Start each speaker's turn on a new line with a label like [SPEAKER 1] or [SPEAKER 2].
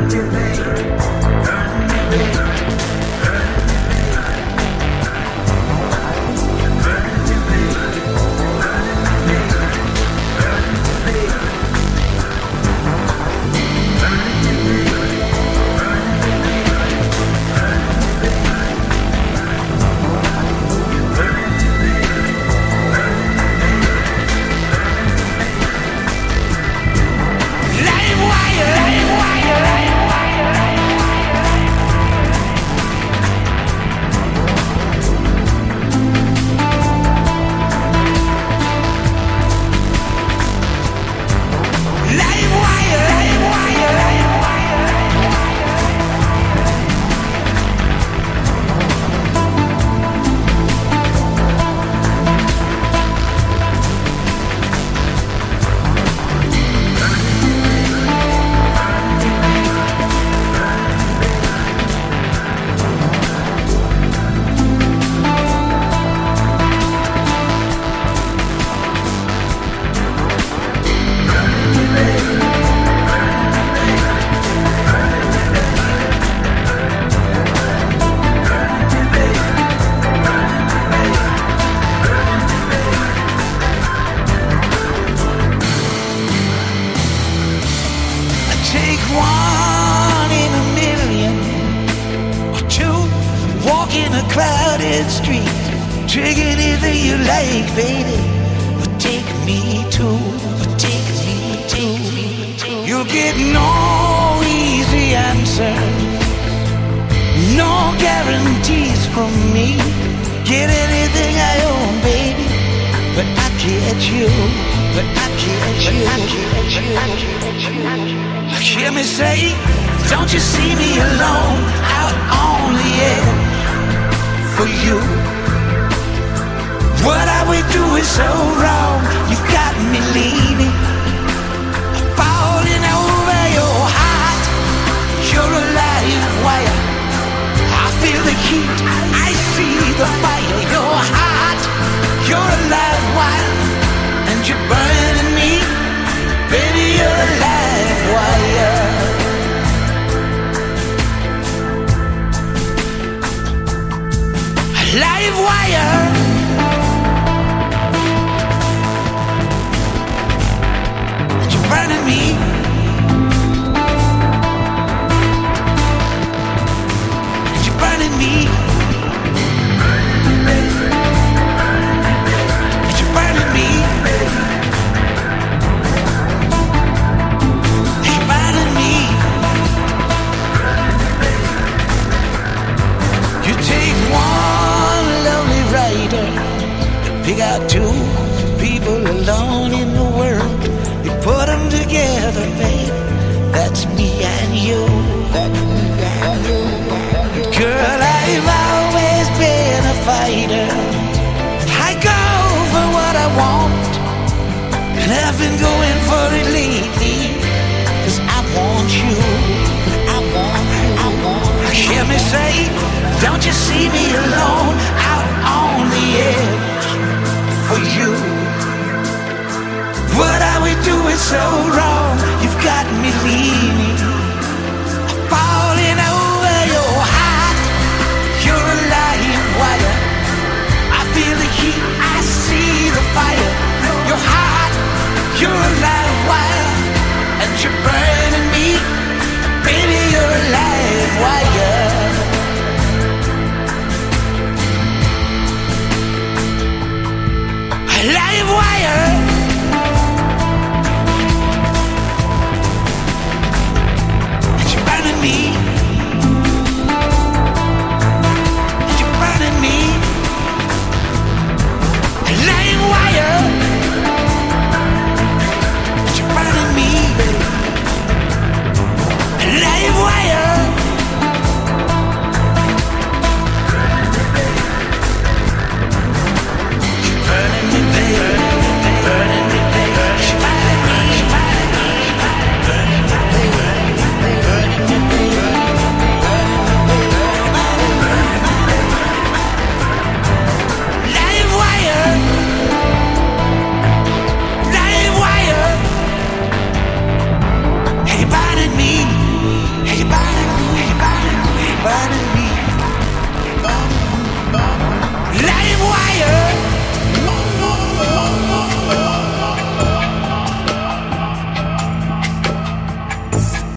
[SPEAKER 1] crowded street. Take anything you like, baby, but take me too. But take me too. You'll get no easy answer, no guarantees from me. Get anything I own, baby, but I get you. But I get you. Hear me say, don't you see me alone out on the edge for you? What I would do is so wrong. You've got me leaning, falling over your heart. You're a live wire. I feel the heat, I see the fire. Your heart, you're a live wire, and you're burning me, baby. You're a live wire. Live wire. You're burning me. You're burning me. You're burning me. You're burning me. You take one lonely rider to pick out two people alone in the world. You put them together, babe. That's me and you. That's me and you. Girl, I've always been a fighter. I go for what I want, and I've been going for it lately, 'cause I want you. I want you. I want you. Hear me say, don't you see me alone out on the edge for you? What I would do is so wrong. You've got me leaning, falling over your heart. You're a live wire. I feel the heat, I see the fire. Your heart, you're a live wire, and you're burning me, baby. You're a live wire. Live wire. You're burning me.